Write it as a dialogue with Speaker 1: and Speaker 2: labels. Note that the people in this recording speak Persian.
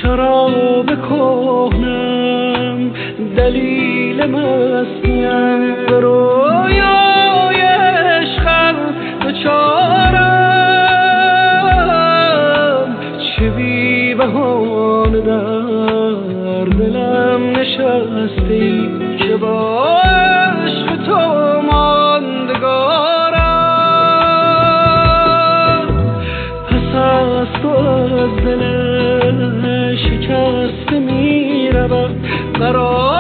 Speaker 1: شراب کهنم دلیل مستیم، به رویای عشقم دچارم، چه بی بهانه در دلم نشستی که با عشق تو ماندگارم. پس از تو از دل شکسته می روم قرار